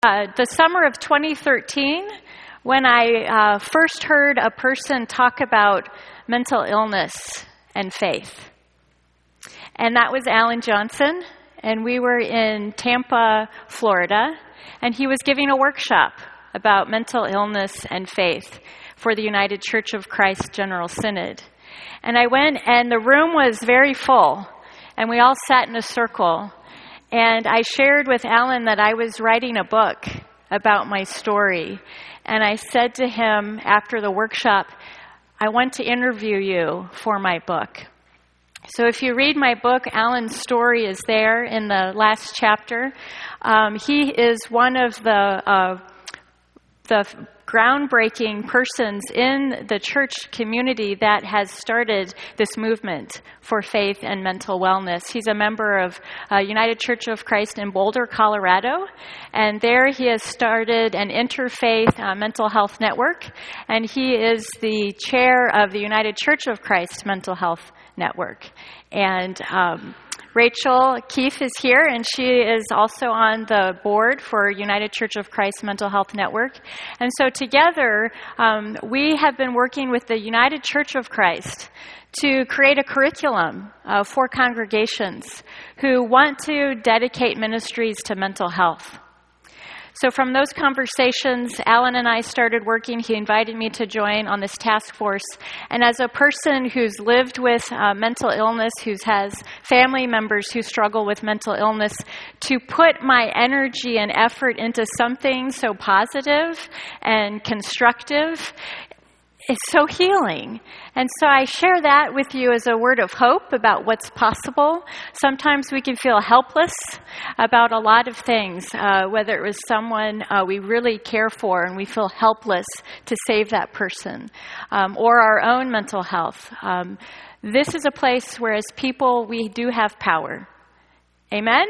the summer of 2013 when I first heard a person talk about mental illness and faith. And that was Alan Johnson, and we were in Tampa, Florida, and he was giving a workshop about mental illness and faith for the United Church of Christ General Synod. And I went, and the room was very full, and we all sat in a circle. And I shared with Alan that I was writing a book about my story. And I said to him after the workshop, I want to interview you for my book. So if you read my book, Alan's story is there in the last chapter. He is one of the groundbreaking persons in the church community that has started this movement for faith and mental wellness. He's a member of United Church of Christ in Boulder, Colorado, and there he has started an interfaith mental health network, and he is the chair of the United Church of Christ Mental Health Network. And Rachel Keefe is here, and she is also on the board for United Church of Christ Mental Health Network. And so together, we have been working with the United Church of Christ to create a curriculum for congregations who want to dedicate ministries to mental health. So from those conversations, Alan and I started working. He invited me to join on this task force. And as a person who's lived with mental illness, who has family members who struggle with mental illness, to put my energy and effort into something so positive and constructive, it's so healing. And so I share that with you as a word of hope about what's possible. Sometimes we can feel helpless about a lot of things, whether it was someone we really care for and we feel helpless to save that person, or our own mental health. This is a place where as people we do have power. Amen?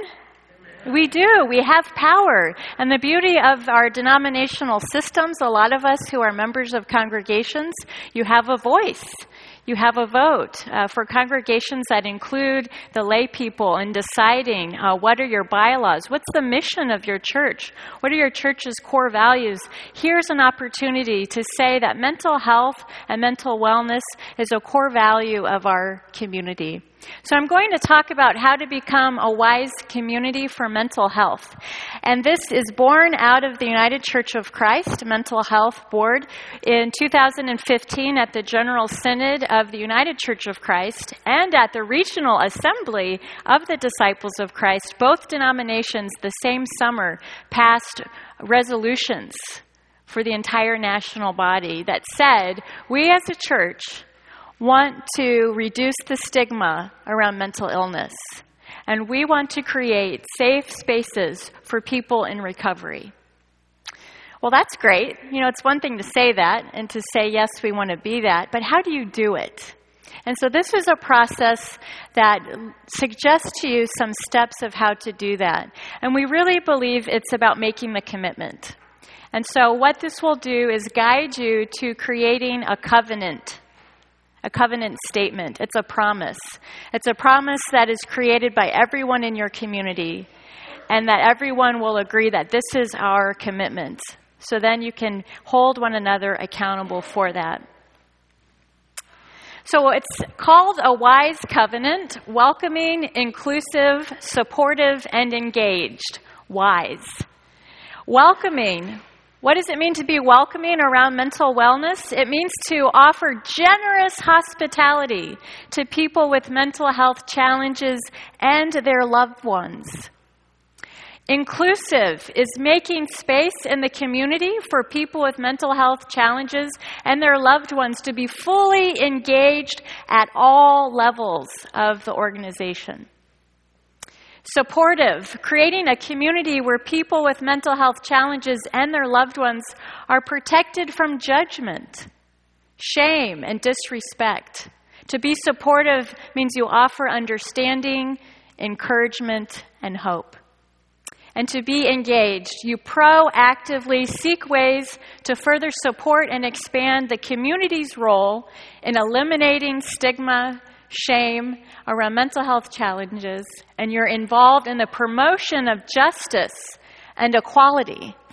We do. We have power. And the beauty of our denominational systems, a lot of us who are members of congregations, you have a voice. You have a vote for congregations that include the lay people in deciding what are your bylaws, what's the mission of your church, what are your church's core values. Here's an opportunity to say that mental health and mental wellness is a core value of our community. So I'm going to talk about how to become a wise community for mental health. And this is born out of the United Church of Christ Mental Health Board in 2015 at the General Synod of the United Church of Christ and at the Regional Assembly of the Disciples of Christ. Both denominations the same summer passed resolutions for the entire national body that said, we as a church want to reduce the stigma around mental illness. And we want to create safe spaces for people in recovery. Well, that's great. You know, it's one thing to say that and to say, yes, we want to be that, but how do you do it? And so this is a process that suggests to you some steps of how to do that. And we really believe it's about making the commitment. And so what this will do is guide you to creating a covenant statement. It's a promise. It's a promise that is created by everyone in your community and that everyone will agree that this is our commitment. So then you can hold one another accountable for that. So it's called a wise covenant, welcoming, inclusive, supportive, and engaged. Wise. Welcoming. What does it mean to be welcoming around mental wellness? It means to offer generous hospitality to people with mental health challenges and their loved ones. Inclusive is making space in the community for people with mental health challenges and their loved ones to be fully engaged at all levels of the organization. Supportive, creating a community where people with mental health challenges and their loved ones are protected from judgment, shame, and disrespect. To be supportive means you offer understanding, encouragement, and hope. And to be engaged, you proactively seek ways to further support and expand the community's role in eliminating stigma, shame around mental health challenges, and you're involved in the promotion of justice and equality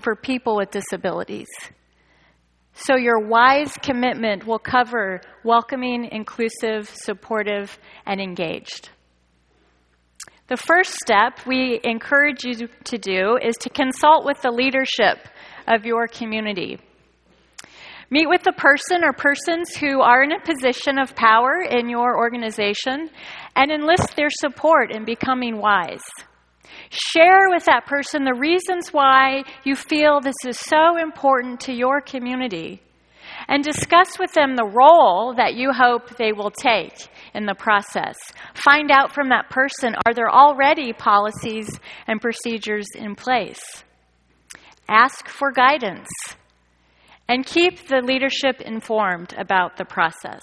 for people with disabilities. So your WISE commitment will cover welcoming, inclusive, supportive, and engaged. The first step we encourage you to do is to consult with the leadership of your community. Meet with the person or persons who are in a position of power in your organization and enlist their support in becoming WISE. Share with that person the reasons why you feel this is so important to your community, and discuss with them the role that you hope they will take in the process. Find out from that person, are there already policies and procedures in place? Ask for guidance, and keep the leadership informed about the process.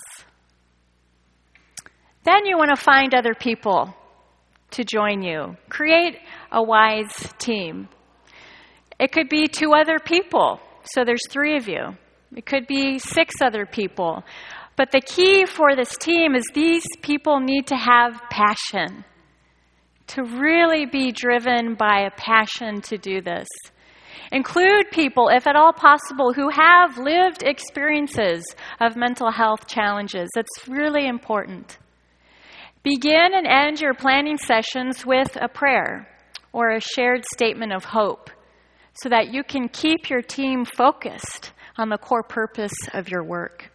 Then you want to find other people to join you. Create a WISE team. It could be 2 other people, so there's 3 of you. It could be 6 other people. But the key for this team is these people need to have passion, to really be driven by a passion to do this. Include people, if at all possible, who have lived experiences of mental health challenges. That's really important. Begin and end your planning sessions with a prayer or a shared statement of hope so that you can keep your team focused on the core purpose of your work.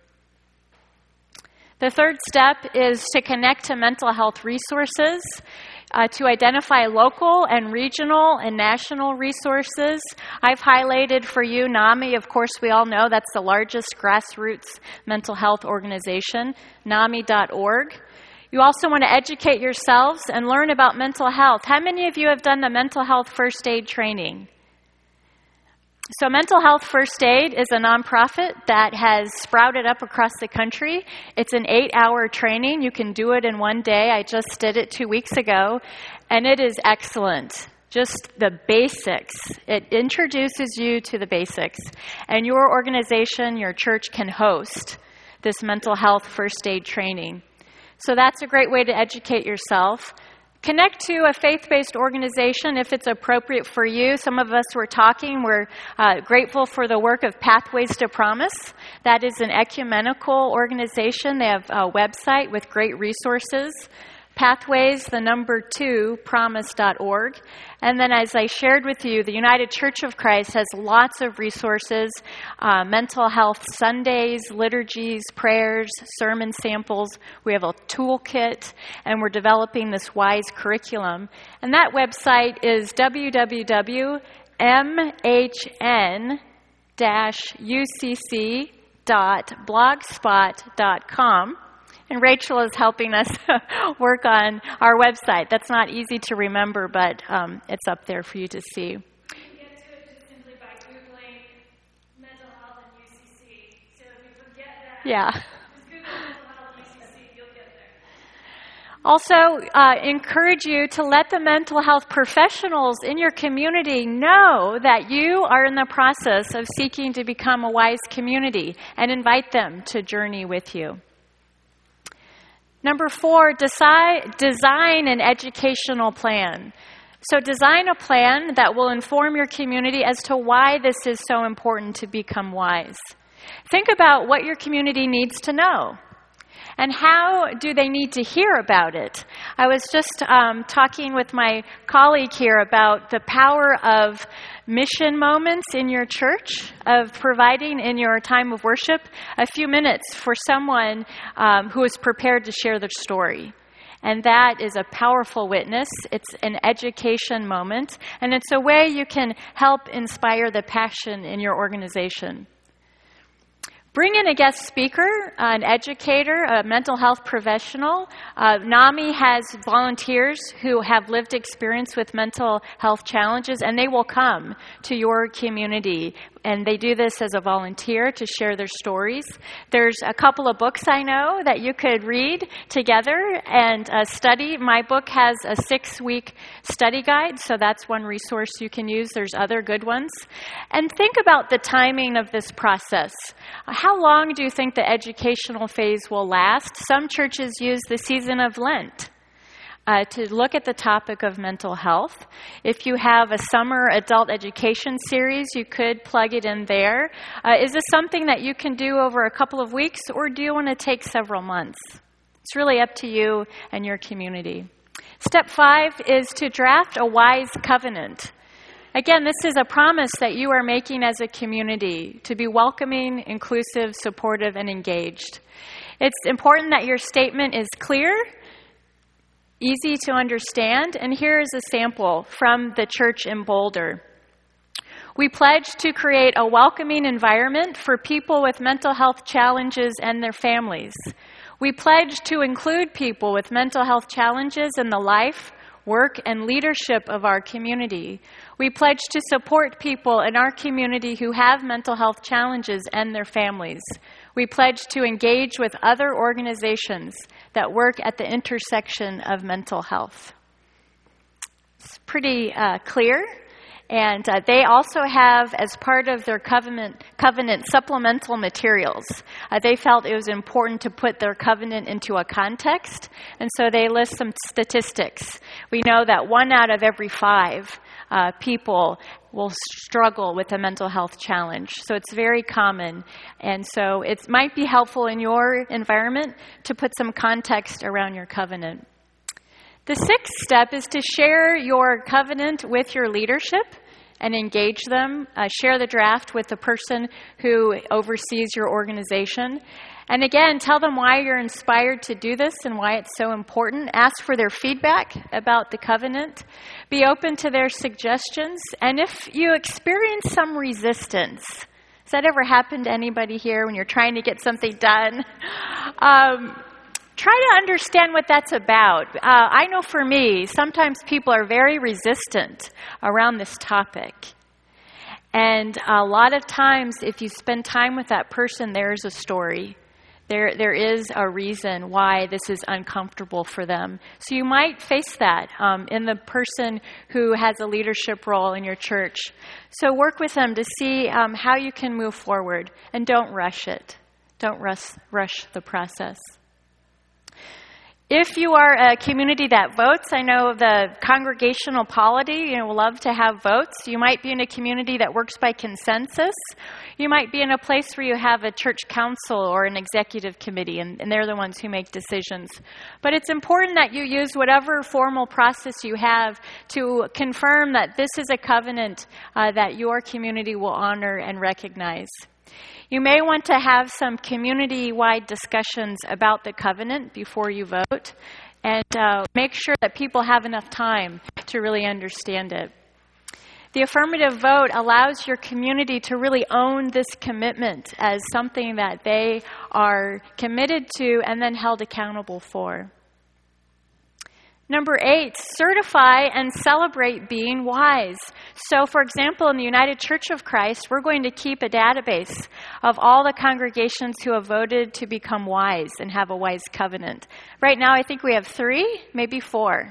The third step is to connect to mental health resources, to identify local and regional and national resources. I've highlighted for you NAMI. Of course, we all know that's the largest grassroots mental health organization, NAMI.org. You also want to educate yourselves and learn about mental health. How many of you have done the mental health first aid training? So Mental Health First Aid is a nonprofit that has sprouted up across the country. It's an 8-hour training. You can do it in one day. I just did it 2 weeks ago, and it is excellent. Just the basics. It introduces you to the basics. And your organization, your church, can host this Mental Health First Aid training. So that's a great way to educate yourself. Connect to a faith-based organization if it's appropriate for you. Some of us were talking. We're grateful for the work of Pathways to Promise. That is an ecumenical organization. They have a website with great resources. Pathways, 2, promise.org. And then as I shared with you, the United Church of Christ has lots of resources, mental health Sundays, liturgies, prayers, sermon samples. We have a toolkit, and we're developing this WISE curriculum. And that website is www.mhn-ucc.blogspot.com. And Rachel is helping us work on our website. That's not easy to remember, but it's up there for you to see. You can get to it just simply by Googling mental health and UCC. So if you forget that, just Google mental health UCC, you'll get there. Also, encourage you to let the mental health professionals in your community know that you are in the process of seeking to become a WISE community, and invite them to journey with you. Number 4, design an educational plan. So design a plan that will inform your community as to why this is so important to become WISE. Think about what your community needs to know. And how do they need to hear about it? I was just talking with my colleague here about the power of mission moments in your church, of providing in your time of worship a few minutes for someone who is prepared to share their story. And that is a powerful witness. It's an education moment, and it's a way you can help inspire the passion in your organization. Bring in a guest speaker, an educator, a mental health professional. NAMI has volunteers who have lived experience with mental health challenges, and they will come to your community. And they do this as a volunteer to share their stories. There's a couple of books I know that you could read together and study. My book has a 6-week study guide, so that's one resource you can use. There's other good ones. And think about the timing of this process. How long do you think the educational phase will last? Some churches use the season of Lent. to look at the topic of mental health. If you have a summer adult education series, you could plug it in there. Is this something that you can do over a couple of weeks, or do you want to take several months? It's really up to you and your community. Step 5 is to draft a wise covenant. Again, this is a promise that you are making as a community to be welcoming, inclusive, supportive, and engaged. It's important that your statement is clear, easy to understand, and here is a sample from the church in Boulder. We pledge to create a welcoming environment for people with mental health challenges and their families. We pledge to include people with mental health challenges in the life, work, and leadership of our community. We pledge to support people in our community who have mental health challenges and their families. We pledge to engage with other organizations that work at the intersection of mental health. It's pretty clear. And they also have, as part of their covenant supplemental materials, they felt it was important to put their covenant into a context, and so they list some statistics. We know that 1 out of every 5 people will struggle with a mental health challenge, so it's very common. And so it might be helpful in your environment to put some context around your covenant. The 6th step is to share your covenant with your leadership and engage them. Share the draft with the person who oversees your organization. And again, tell them why you're inspired to do this and why it's so important. Ask for their feedback about the covenant. Be open to their suggestions. And if you experience some resistance, has that ever happened to anybody here when you're trying to get something done? Try to understand what that's about. I know for me, sometimes people are very resistant around this topic. And a lot of times, if you spend time with that person, there's a story. There is a reason why this is uncomfortable for them. So you might face that in the person who has a leadership role in your church. So work with them to see how you can move forward. And don't rush it. Don't rush the process. If you are a community that votes, I know the congregational polity, will love to have votes. You might be in a community that works by consensus. You might be in a place where you have a church council or an executive committee, and they're the ones who make decisions. But it's important that you use whatever formal process you have to confirm that this is a covenant that your community will honor and recognize. You may want to have some community-wide discussions about the covenant before you vote, and make sure that people have enough time to really understand it. The affirmative vote allows your community to really own this commitment as something that they are committed to and then held accountable for. Number 8, certify and celebrate being wise. So, for example, in the United Church of Christ, we're going to keep a database of all the congregations who have voted to become wise and have a wise covenant. Right now, I think we have 3, maybe 4.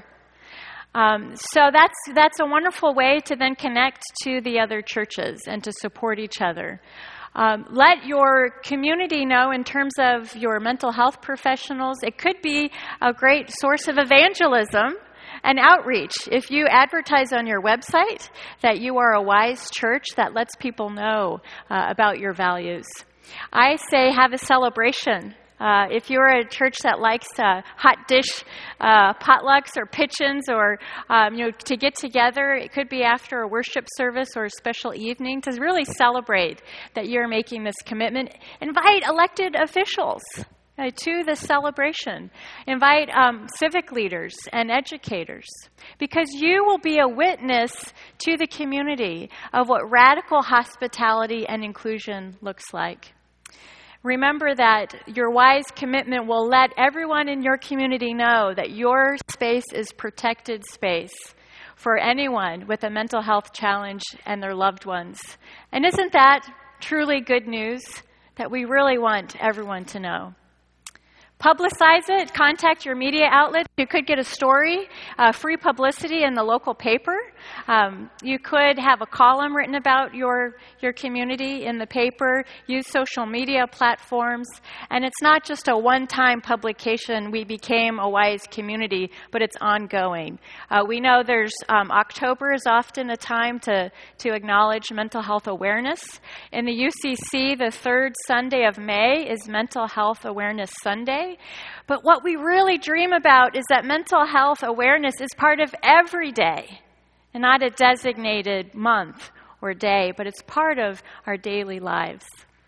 So that's a wonderful way to then connect to the other churches and to support each other. Let your community know in terms of your mental health professionals. It could be a great source of evangelism and outreach. If you advertise on your website that you are a wise church, that lets people know about your values. I say have a celebration. If you're a church that likes hot dish potlucks or pitch-ins or to get together, it could be after a worship service or a special evening to really celebrate that you're making this commitment. Invite elected officials to the celebration. Invite civic leaders and educators, because you will be a witness to the community of what radical hospitality and inclusion looks like. Remember that your wise commitment will let everyone in your community know that your space is protected space for anyone with a mental health challenge and their loved ones. And isn't that truly good news that we really want everyone to know? Publicize it. Contact your media outlet. You could get a story, free publicity in the local paper. You could have a column written about your community in the paper, use social media platforms. And it's not just a one-time publication, we became a wise community, but it's ongoing. We know there's October is often a time to acknowledge mental health awareness. In the UCC, the third Sunday of May is Mental Health Awareness Sunday. But what we really dream about is that mental health awareness is part of every day, and not a designated month or day, but it's part of our daily lives.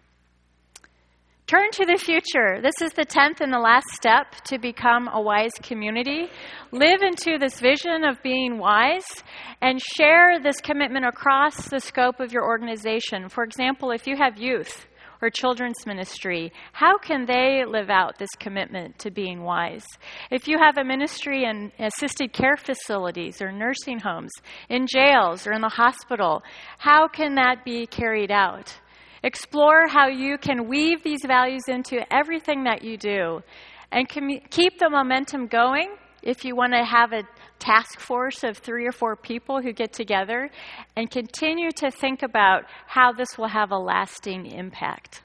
Turn to the future. This is the 10th and the last step to become a wise community. Live into this vision of being wise and share this commitment across the scope of your organization. For example, if you have youth or children's ministry, how can they live out this commitment to being wise? If you have a ministry in assisted care facilities or nursing homes, in jails or in the hospital, how can that be carried out? Explore how you can weave these values into everything that you do and keep the momentum going. If you want to have a task force of 3 or 4 people who get together, and continue to think about how this will have a lasting impact.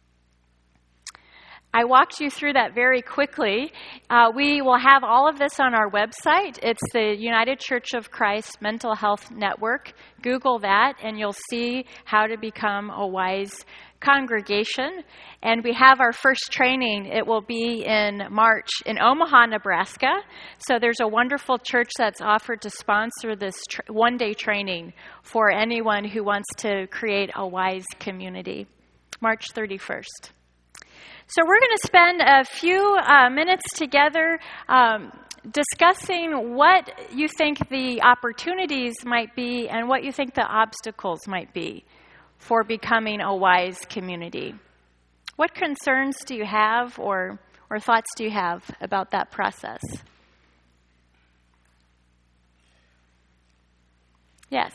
I walked you through that very quickly. We will have all of this on our website. It's the United Church of Christ Mental Health Network. Google that, and you'll see how to become a wise congregation. And we have our first training. It will be in March in Omaha, Nebraska. So there's a wonderful church that's offered to sponsor this one-day training for anyone who wants to create a wise community. March 31st. So we're going to spend a few minutes together discussing what you think the opportunities might be and what you think the obstacles might be for becoming a wise community. What concerns do you have or thoughts do you have about that process? Yes.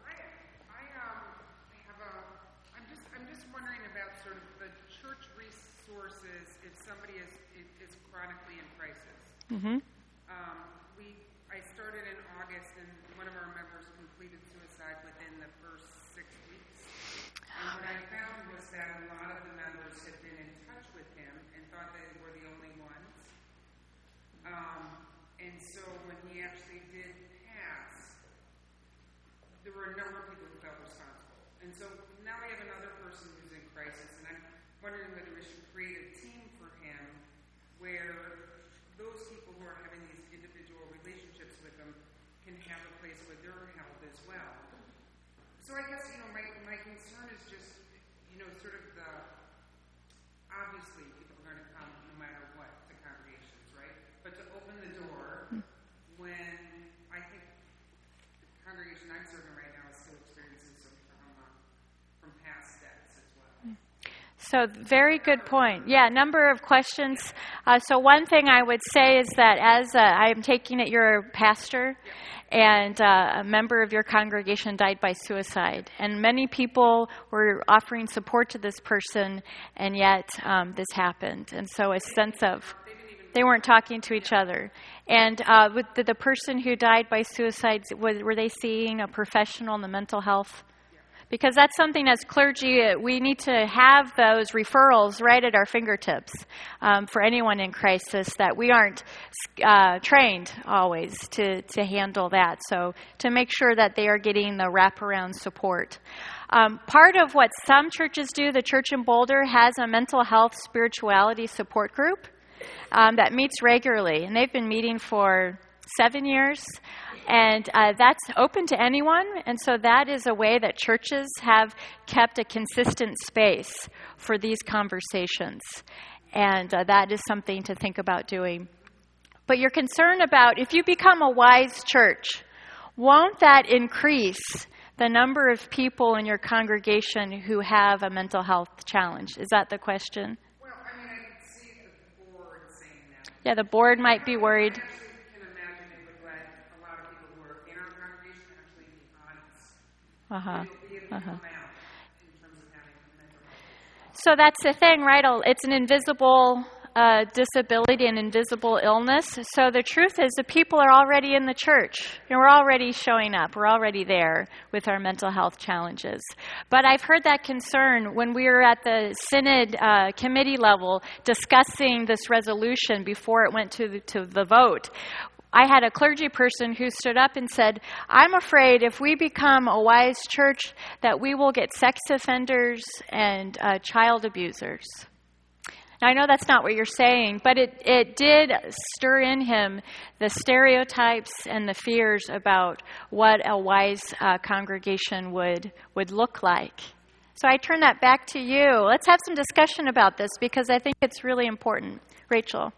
I'm just wondering about sort of the church resources if somebody is chronically in crisis. Mm-hmm. I started in August, and one of our members completed suicide within the first 6 weeks. And what I found was that a lot of the members had been in touch with him and thought they were the only ones. And so when he actually did pass, there were a number of people who felt responsible. And so now we have another person who's in crisis, and I'm wondering whether we should create a team for him where those people who are having these individual relationships with them can have a place where they're held as well. So I guess, my concern is just, sort of obviously people are going to come no matter what to congregations, right? But to open the door when I think the congregation I'm serving right now is still experiencing some trauma from past deaths as well. So very good point. Yeah, number of questions. So one thing I would say is that as I'm taking it you're a pastor, and a member of your congregation died by suicide. And many people were offering support to this person, and yet this happened. And so a sense of, they weren't talking to each other. And with the person who died by suicide, were they seeing a professional in the mental health? Because that's something as clergy, we need to have those referrals right at our fingertips for anyone in crisis, that we aren't trained always to handle that. So to make sure that they are getting the wraparound support. Part of what some churches do, the church in Boulder has a mental health spirituality support group that meets regularly. And they've been meeting for 7 years. And that's open to anyone, and so that is a way that churches have kept a consistent space for these conversations, and that is something to think about doing. But you're concerned about, if you become a wise church, won't that increase the number of people in your congregation who have a mental health challenge? Is that the question? Well, I can see the board saying that. Yeah, the board might be worried. So that's the thing, right? It's an invisible disability and invisible illness. So the truth is the people are already in the church. We're already showing up. We're already there with our mental health challenges. But I've heard that concern when we were at the Synod committee level discussing this resolution before it went to the vote. I had a clergy person who stood up and said, I'm afraid if we become a wise church that we will get sex offenders and child abusers. Now, I know that's not what you're saying, but it did stir in him the stereotypes and the fears about what a wise congregation would look like. So I turn that back to you. Let's have some discussion about this because I think it's really important. Rachel.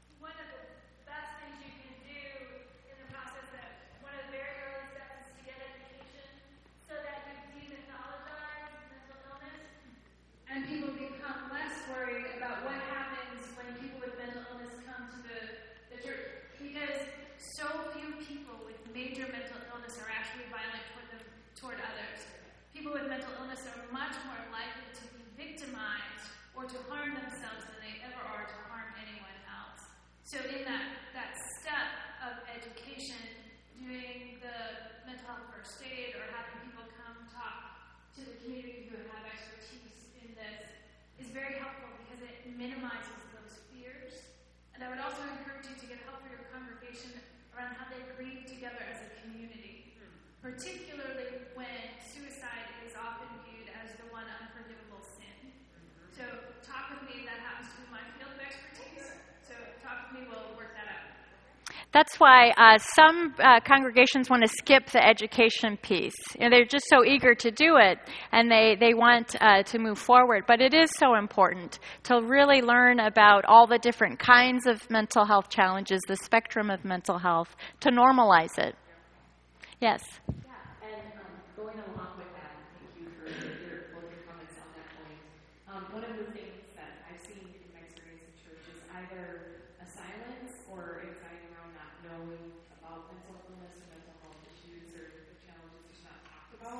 And people become less worried about what happens when people with mental illness come to the church. Because so few people with major mental illness are actually violent toward others. People with mental illness are much more likely to be victimized or to harm themselves than they ever are to harm anyone else. So in that step of education, doing the mental health first aid or having people come talk to the community who have expertise in this is very helpful because it minimizes those fears. And I would also encourage you to get help for your congregation around how they grieve together as a community, particularly when suicide is often viewed as the one unforgivable sin. So talk with me. That happens to be my field of expertise. So talk with me. We'll work that out. That's why some congregations want to skip the education piece. They're just so eager to do it, and they want to move forward. But it is so important to really learn about all the different kinds of mental health challenges, the spectrum of mental health, to normalize it. Yes? Yeah, and going along with that, thank you for both your comments on that point. One of the things that I've seen in my experience in church is either a silence or anxiety around not knowing about mental illness or mental health issues or the challenges just not talked about,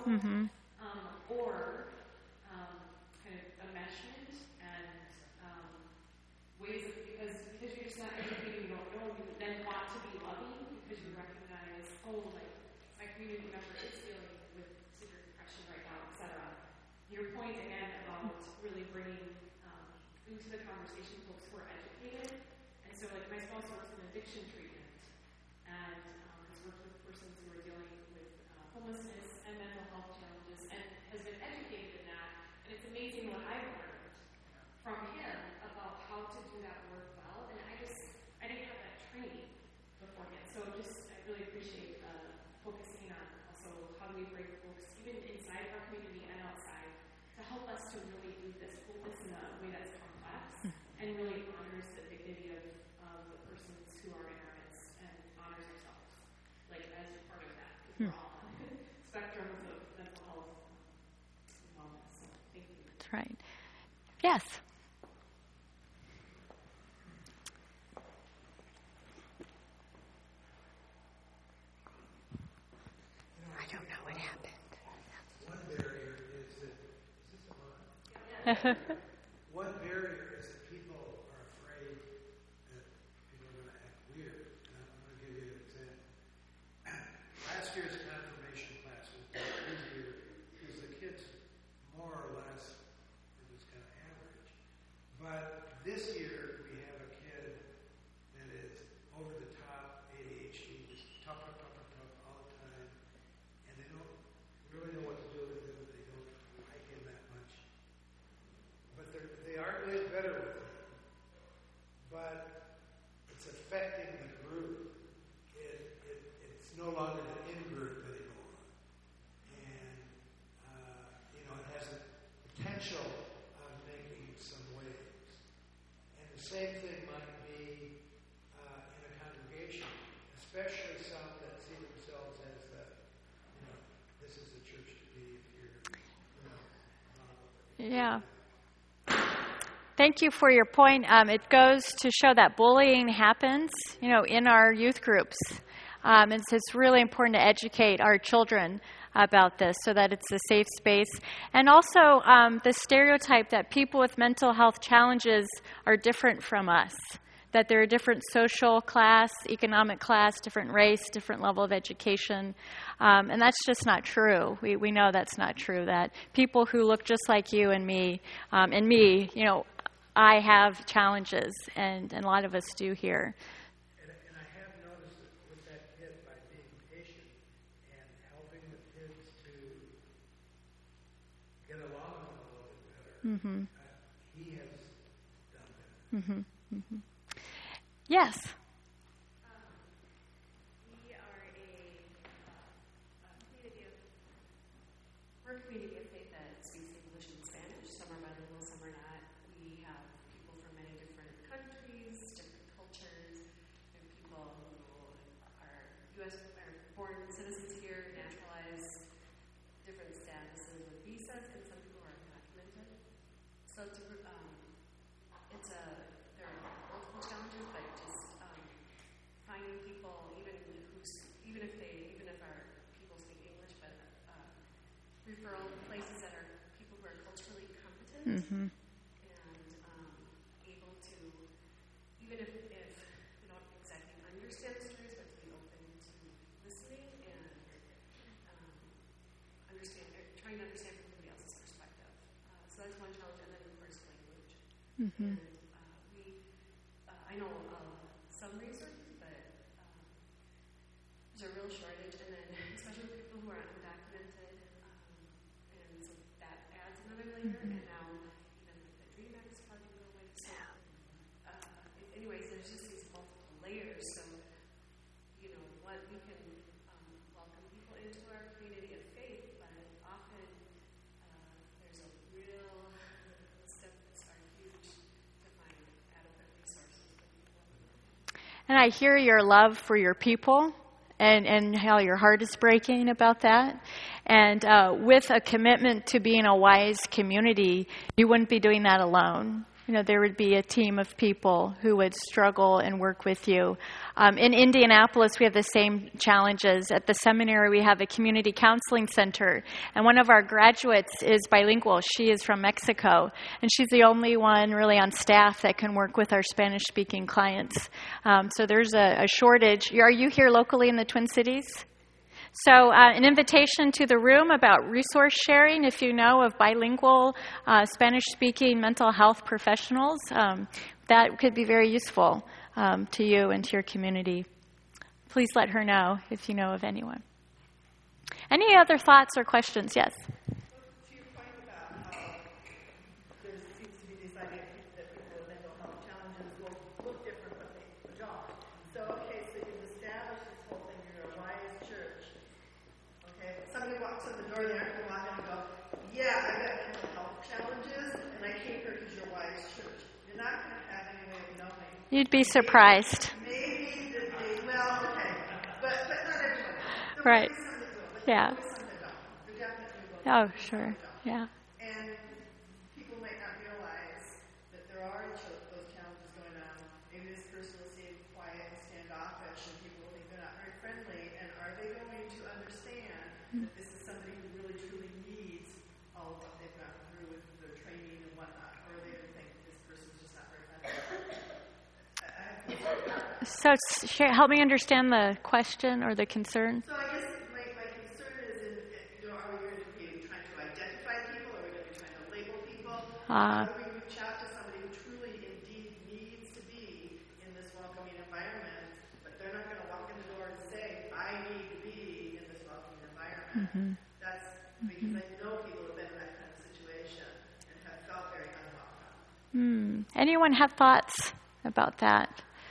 or kind of enmeshment and ways of, because you're just not educated, you don't know, you then want to be loving because you recognize, like my community member is dealing with severe depression right now, etc. Your point again about really bringing into the conversation folks who are educated. And so, like, my spouse works in addiction treatment and has worked with persons who are dealing with homelessness and mental health challenges and has been educated in that. And it's amazing what I've learned from him about how to do that work well. And I didn't have that training beforehand. So I really appreciate focusing on also how do we bring folks, even inside our community and outside, to help us to really do this in a way that's complex and really honors the dignity of the persons who are in our midst and honors ourselves, like as part of that, because we're all on spectrums of mental health and wellness. So thank you. That's right. Yes. I don't know what happened. One barrier is that, is this a line? One barrier is that people are afraid that people are going to act weird. And I'm going to give you an example. Last year's confirmation class was easier because the kids more or less were just kind of average. But this year we have a kid that is over the top ADHD, just tough all the time. And they don't really know what to do with him. They don't like him that much. But they are doing better with him. But it's affecting the group. It's no longer the in-group anymore. And, it has the potential of making some waves. And the same thing might be in a congregation, especially some that see themselves as this is the church to be if you're, Yeah. Thank you for your point. It goes to show that bullying happens, in our youth groups. It's really important to educate our children about this so that it's a safe space. And also the stereotype that people with mental health challenges are different from us, that they're a different social class, economic class, different race, different level of education. And that's just not true. We know that's not true, that people who look just like you and me, I have challenges, and a lot of us do here. And I have noticed that with that kid, by being patient and helping the kids to get along a little bit better, he has done that. Mm-hmm. Yes. We are we're a community of faith that speaks English and Spanish. Some are bilingual, some are not. We have people from many different countries, different cultures. We have people who are born citizens here, naturalized, different statuses with visas, and some people are undocumented. So there are multiple challenges, but just finding people, even if our people speak English, but referral places that are people who are culturally competent and able to, even if you don't exactly understand the stories, but to be open to listening and trying to understand from somebody else's perspective. So that's one challenge, and then of course language. And I know some resources, but there's a real shortage, and then especially with people who are undocumented, and so that adds another layer. And now even the Dream Act is probably going away. So, anyways, there's just these multiple layers. So, we can welcome people into our community of faith, but often there's a real steps are huge to find adequate resources for people. And I hear your love for your people and how your heart is breaking about that. And with a commitment to being a wise community, you wouldn't be doing that alone. There would be a team of people who would struggle and work with you. In Indianapolis, we have the same challenges. At the seminary, we have a community counseling center, and one of our graduates is bilingual. She is from Mexico, and she's the only one really on staff that can work with our Spanish-speaking clients. So there's a shortage. Are you here locally in the Twin Cities? So an invitation to the room about resource sharing, if you know of bilingual Spanish-speaking mental health professionals, that could be very useful to you and to your community. Please let her know if you know of anyone. Any other thoughts or questions? Yes? To your point about how there seems to be this idea that people with mental health challenges will look different, but they don't. So you've established this whole thing, you're a wise church. Okay, somebody walks in the door, they're not going to walk in and go, yeah, I got mental health challenges, and I came here because you're a wise church. You're not going to have any way of knowing. You'd be surprised. Maybe okay, but not everyone. There Right. will be some that will, but Yeah. there will be some that don't. There definitely will be Oh, some sure. that don't. Yeah. And people might not realize that there are those challenges going on. Maybe this person will seem quiet and standoffish, and people will think they're not very friendly. And are they going to understand that this is somebody who really truly needs all of what they've gone through with their training and whatnot? Or are they going to think this person's just not very friendly? So help me understand the question or the concern. So I guess my concern is, are we going to be trying to identify people? Are we going to be trying to label people? How do we reach out to somebody who truly indeed needs to be in this welcoming environment, but they're not going to walk in the door and say, I need to be in this welcoming environment. That's because I know people have been in that kind of situation and have felt very unwelcome. Anyone have thoughts about that?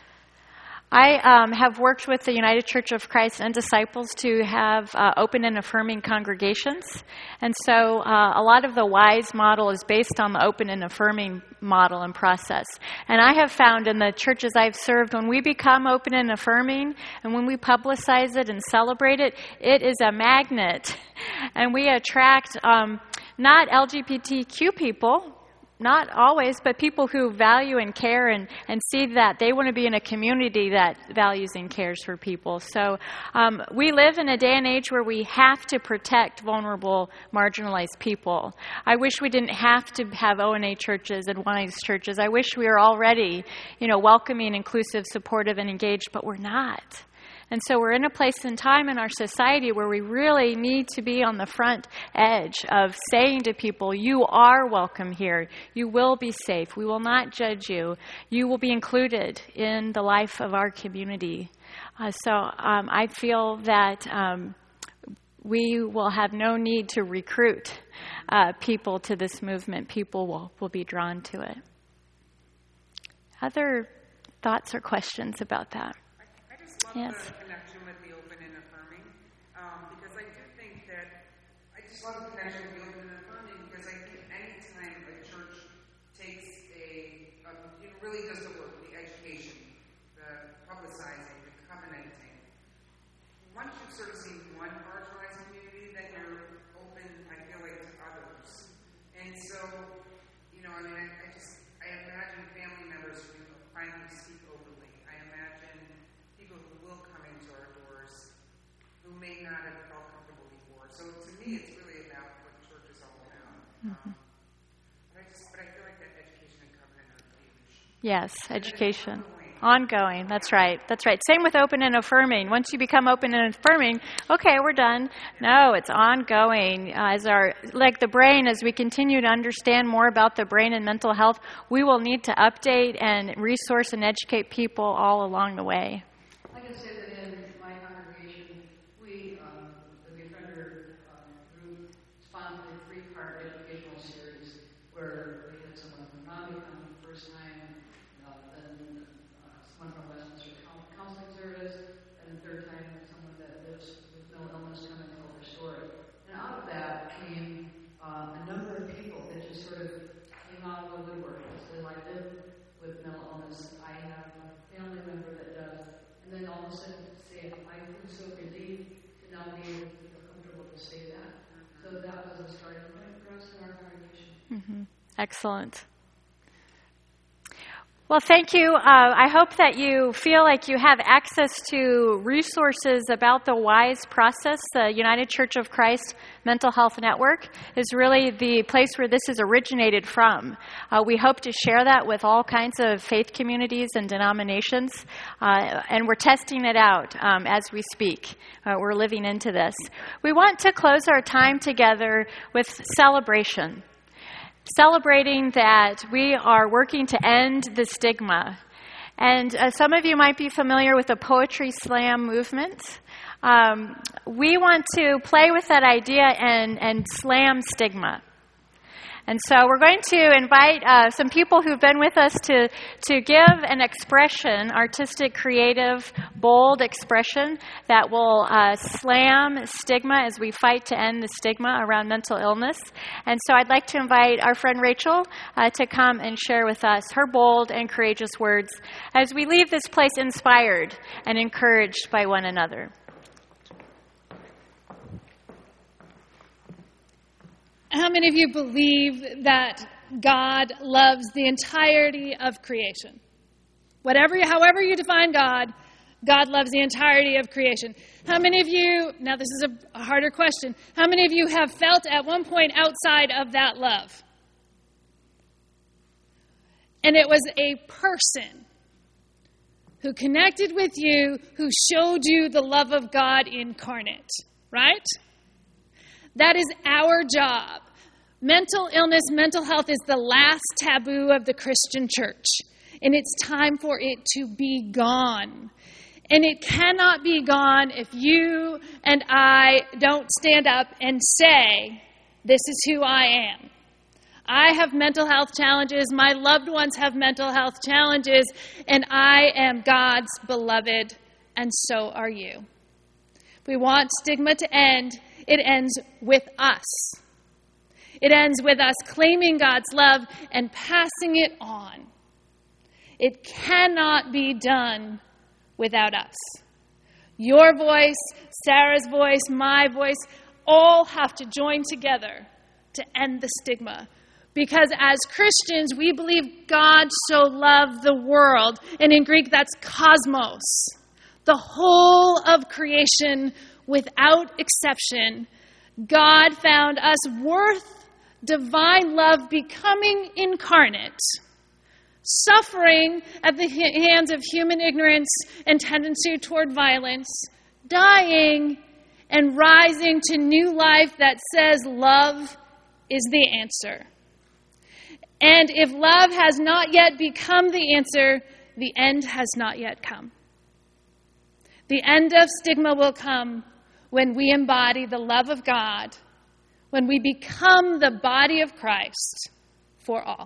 I have worked with the United Church of Christ and Disciples to have open and affirming congregations. And so a lot of the WISE model is based on the open and affirming model and process. And I have found in the churches I've served, when we become open and affirming, and when we publicize it and celebrate it, it is a magnet. And we attract not LGBTQ people, not always, but people who value and care and see that they want to be in a community that values and cares for people. So we live in a day and age where we have to protect vulnerable, marginalized people. I wish we didn't have to have ONA churches and Oneness churches. I wish we were already, welcoming, inclusive, supportive, and engaged, but we're not. And so we're in a place and time in our society where we really need to be on the front edge of saying to people, you are welcome here. You will be safe. We will not judge you. You will be included in the life of our community. So I feel that we will have no need to recruit people to this movement. People will be drawn to it. Other thoughts or questions about that? I just love Yes. the connection with the open and affirming, because I do think that I just love the connection with the open and affirming, because I think any time a church takes really does the work, the education, the publicizing, the covenanting, once you've sort of seen one marginalized community, then you're open, I feel like, to others. And so, I imagine family members who finally speak openly. I imagine people who will come into our doors who may not have felt comfortable before. So to me, it's really about what church is all about. But I feel like that education and covenant are huge. Yes, education. Ongoing. That's right. Same with open and affirming. Once you become open and affirming, okay, we're done. No, it's ongoing. Like the brain, as we continue to understand more about the brain and mental health, we will need to update and resource and educate people all along the way. I can say that in my congregation, we, the Befriender group, sponsored a 3-part educational series where we had someone from Nami come the first time, then someone from Westminster Counseling Service, and the third time someone that lives with mental illness come and tell their story. And out of that came a number of people that just sort of came out of the woodwork. So I live with mental illness. I have a family member that does. And then all of a sudden say, I feel so relieved to now be able to feel comfortable to say that. So that was a starting point for us in our congregation. Mm-hmm. Excellent. Well, thank you. I hope that you feel like you have access to resources about the WISE process. The United Church of Christ Mental Health Network is really the place where this is originated from. We hope to share that with all kinds of faith communities and denominations, and we're testing it out as we speak. We're living into this. We want to close our time together with celebration. Celebrating that we are working to end the stigma. And some of you might be familiar with the Poetry Slam movement. We want to play with that idea and slam stigma. And so we're going to invite some people who've been with us to give an expression, artistic, creative, bold expression that will slam stigma as we fight to end the stigma around mental illness. And so I'd like to invite our friend Rachel to come and share with us her bold and courageous words as we leave this place inspired and encouraged by one another. How many of you believe that God loves the entirety of creation? However you define God, God loves the entirety of creation. How many of you, now this is a harder question, how many of you have felt at one point outside of that love? And it was a person who connected with you, who showed you the love of God incarnate, right? That is our job. Mental illness, mental health is the last taboo of the Christian church. And it's time for it to be gone. And it cannot be gone if you and I don't stand up and say, this is who I am. I have mental health challenges. My loved ones have mental health challenges. And I am God's beloved, and so are you. If we want stigma to end, it ends with us. It ends with us claiming God's love and passing it on. It cannot be done without us. Your voice, Sarah's voice, my voice, all have to join together to end the stigma. Because as Christians, we believe God so loved the world. And in Greek, that's cosmos. The whole of creation, without exception. God found us worth divine love, becoming incarnate, suffering at the hands of human ignorance and tendency toward violence, dying and rising to new life that says love is the answer. And if love has not yet become the answer, the end has not yet come. The end of stigma will come when we embody the love of God, when we become the body of Christ for all.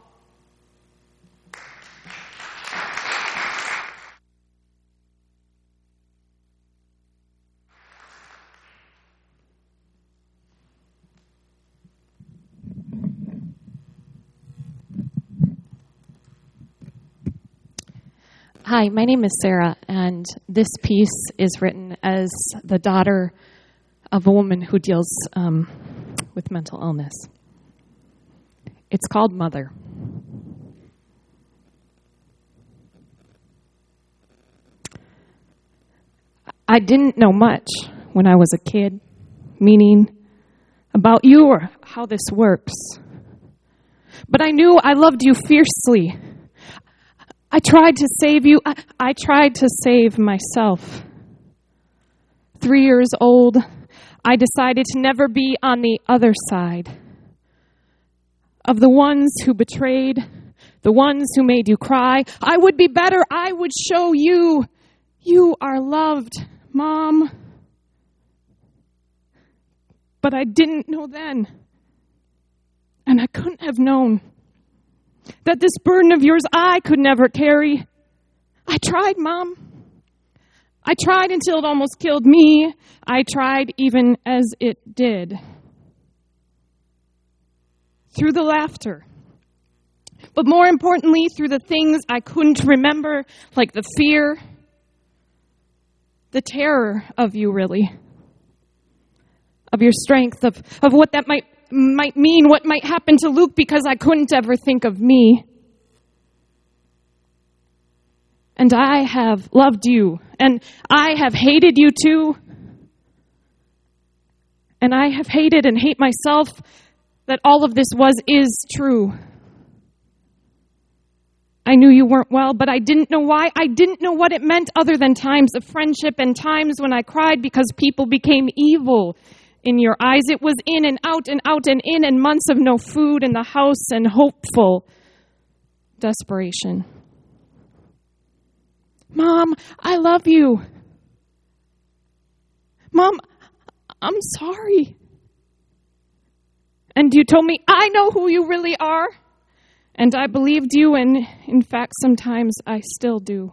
Hi, my name is Sarah, and this piece is written as the daughter of a woman who deals with mental illness. It's called Mother. I didn't know much when I was a kid, meaning about you or how this works. But I knew I loved you fiercely. I tried to save you. I tried to save myself. 3 years old, I decided to never be on the other side of the ones who betrayed, the ones who made you cry. I would be better. I would show you. You are loved, Mom. But I didn't know then. And I couldn't have known that this burden of yours I could never carry. I tried, Mom. I tried until it almost killed me. I tried even as it did. Through the laughter. But more importantly, through the things I couldn't remember, like the fear, the terror of you, really. Of your strength, of what that might mean, what might happen to Luke, because I couldn't ever think of me. And I have loved you, and I have hated you too. And I have hated and hate myself that all of this is true. I knew you weren't well, but I didn't know why. I didn't know what it meant other than times of friendship and times when I cried because people became evil in your eyes. It was in and out and out and in, and months of no food in the house and hopeful desperation. Mom, I love you. Mom, I'm sorry. And you told me, I know who you really are. And I believed you, and in fact, sometimes I still do.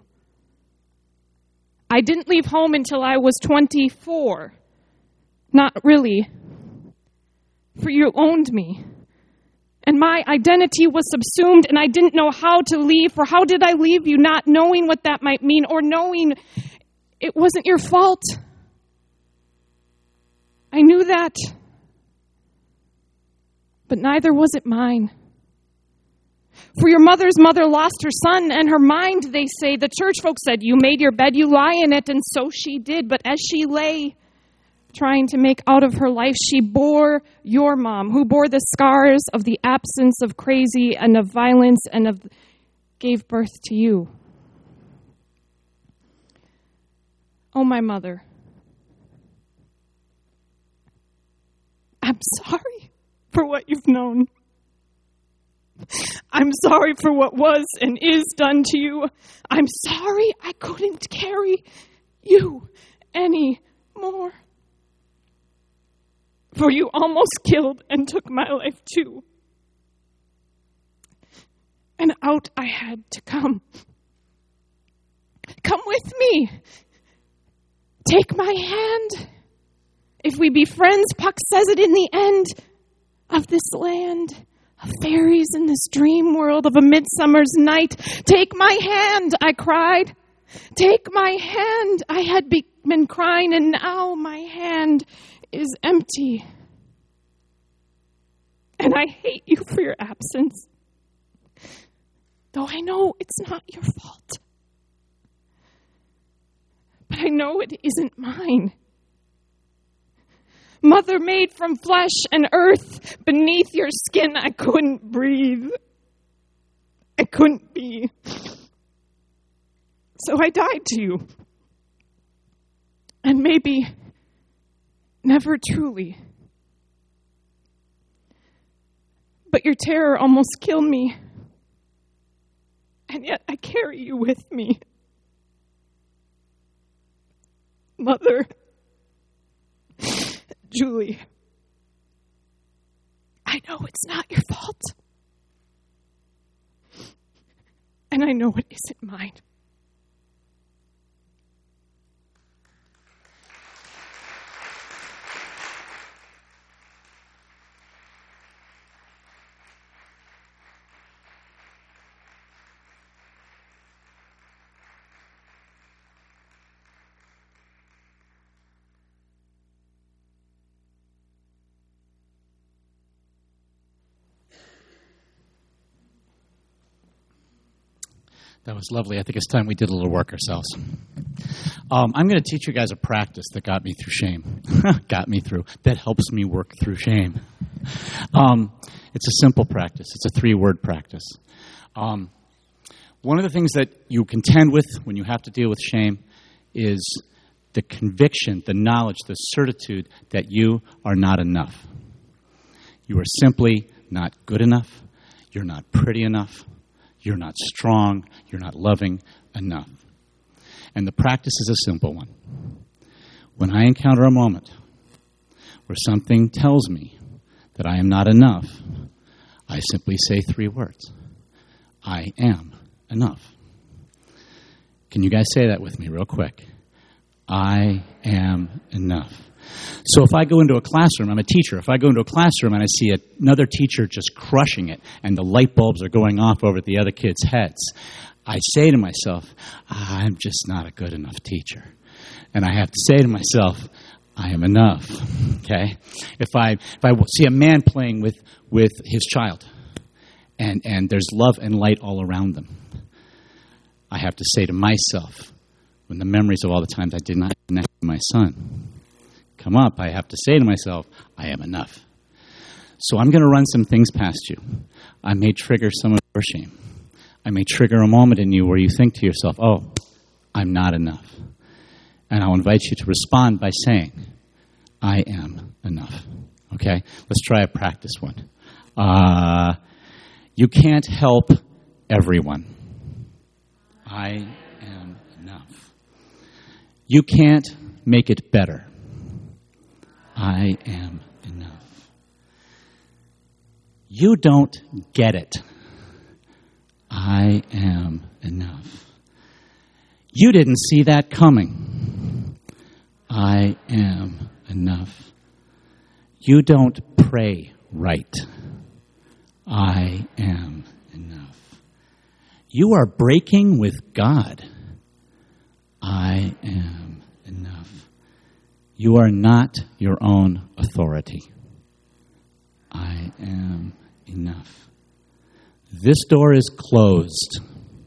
I didn't leave home until I was 24. Not really. For you owned me. And my identity was subsumed, and I didn't know how to leave. For how did I leave you, not knowing what that might mean, or knowing it wasn't your fault? I knew that. But neither was it mine. For your mother's mother lost her son and her mind, they say. The church folks said, you made your bed, you lie in it, and so she did. But as she lay, trying to make out of her life, she bore your mom, who bore the scars of the absence of crazy and of violence and gave birth to you. Oh, my mother. I'm sorry for what you've known. I'm sorry for what was and is done to you. I'm sorry I couldn't carry you any more. For you almost killed and took my life too. And out I had to come. Come with me. Take my hand. If we be friends, Puck says it in the end of this land. Of fairies in this dream world of a midsummer's night. Take my hand, I cried. Take my hand. I had been crying, and now my hand is empty. And I hate you for your absence. Though I know it's not your fault. But I know it isn't mine. Mother made from flesh and earth, beneath your skin I couldn't breathe. I couldn't be. So I died to you. And maybe never truly. But your terror almost killed me. And yet I carry you with me. Mother, Julie, I know it's not your fault. And I know it isn't mine. That was lovely. I think it's time we did a little work ourselves. I'm going to teach you guys a practice that got me through shame. That helps me work through shame. It's a simple practice. It's a 3-word practice. One of the things that you contend with when you have to deal with shame is the conviction, the knowledge, the certitude that you are not enough. You are simply not good enough. You're not pretty enough. You're not strong. You're not loving enough. And the practice is a simple one. When I encounter a moment where something tells me that I am not enough, I simply say 3 words. I am enough. Can you guys say that with me real quick? I am enough. So if I go into a classroom, I'm a teacher, if I go into a classroom and I see another teacher just crushing it and the light bulbs are going off over the other kids' heads, I say to myself, I'm just not a good enough teacher. And I have to say to myself, I am enough, okay? If I see a man playing with his child and there's love and light all around them, I have to say to myself, when the memories of all the times I did not connect with my son come up, I have to say to myself, I am enough. So I'm going to run some things past you. I may trigger some of your shame. I may trigger a moment in you where you think to yourself, oh, I'm not enough. And I'll invite you to respond by saying, I am enough. Okay? Let's try a practice one. You can't help everyone. I am enough. You can't make it better. I am enough. You don't get it. I am enough. You didn't see that coming. I am enough. You don't pray right. I am enough. You are breaking with God. I am enough. You are not your own authority. I am enough. This door is closed.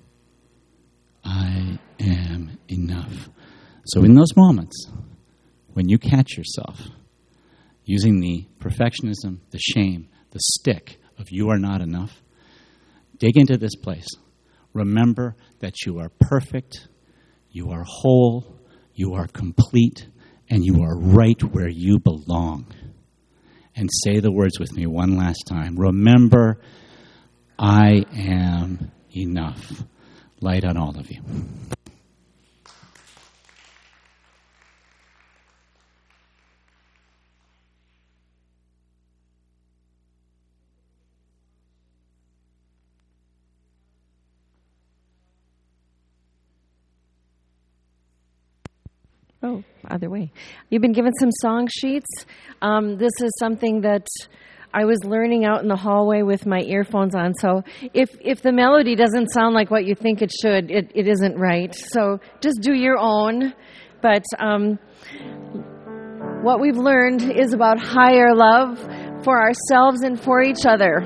I am enough. So in those moments, when you catch yourself using the perfectionism, the shame, the stick of you are not enough, dig into this place. Remember that you are perfect, you are whole, you are complete, and you are right where you belong. And say the words with me one last time. Remember, I am enough. Light on all of you. Oh, either way. You've been given some song sheets. This is something that I was learning out in the hallway with my earphones on. So if the melody doesn't sound like what you think it should, it isn't right. So just do your own. But what we've learned is about higher love for ourselves and for each other.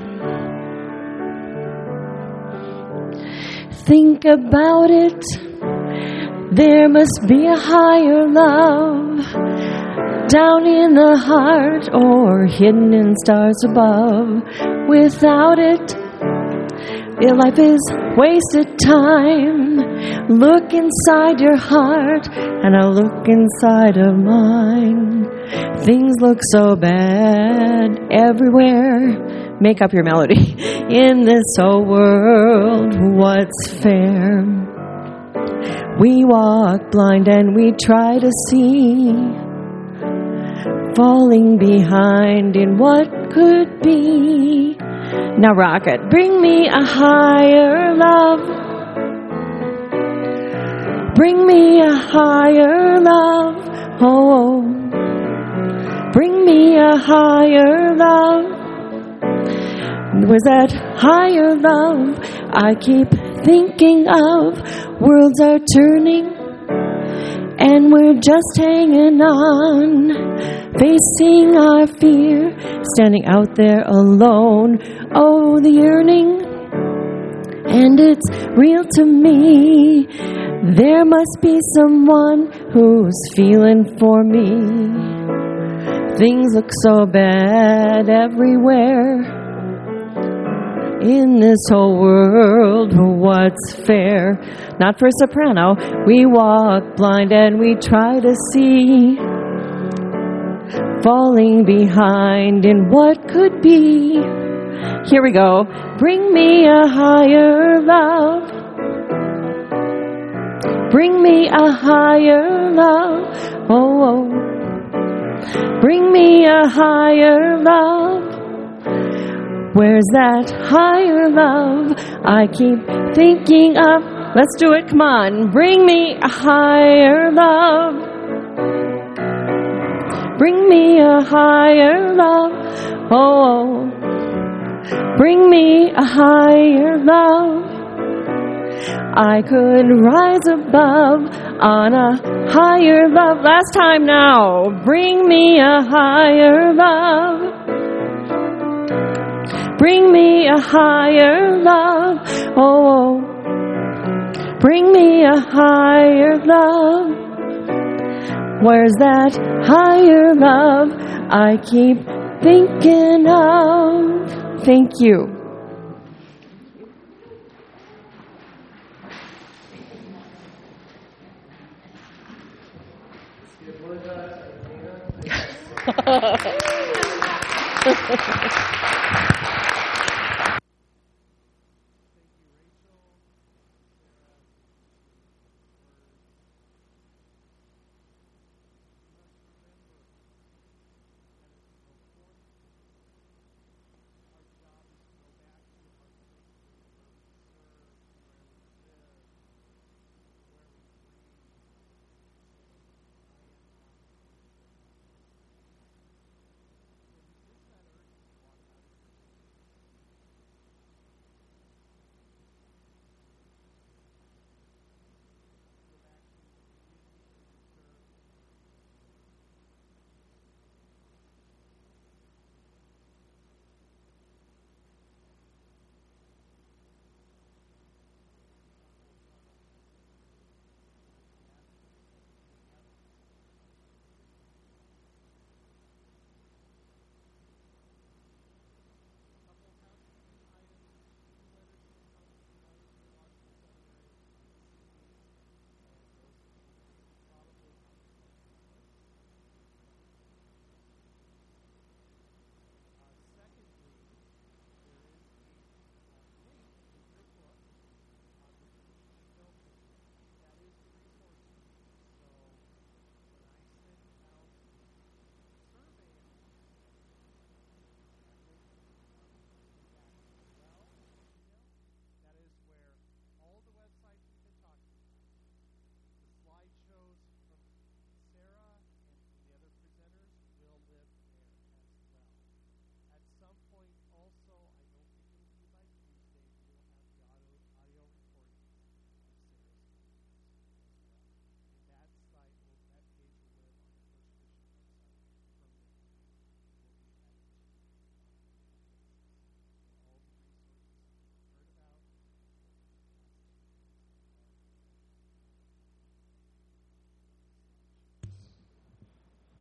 Think about it. There must be a higher love down in the heart or hidden in stars above. Without it, your life is wasted time. Look inside your heart and I'll look inside of mine. Things look so bad everywhere. Make up your melody. In this whole world, what's fair? We walk blind and we try to see, falling behind in what could be. Now rock it. Bring me a higher love. Bring me a higher love. Oh, bring me a higher love. Where's that higher love I keep thinking of? Worlds are turning and we're just hanging on, facing our fear, standing out there alone. Oh, the yearning, and it's real to me. There must be someone who's feeling for me. Things look so bad everywhere. In this whole world, what's fair? Not for soprano. We walk blind and we try to see, falling behind in what could be. Here we go. Bring me a higher love. Bring me a higher love. Oh, oh. Bring me a higher love. Where's that higher love I keep thinking of? Let's do it, come on. Bring me a higher love. Bring me a higher love. Oh, bring me a higher love. I could rise above on a higher love. Last time now. Bring me a higher love. Bring me a higher love, oh, bring me a higher love. Where's that higher love I keep thinking of? Thank you.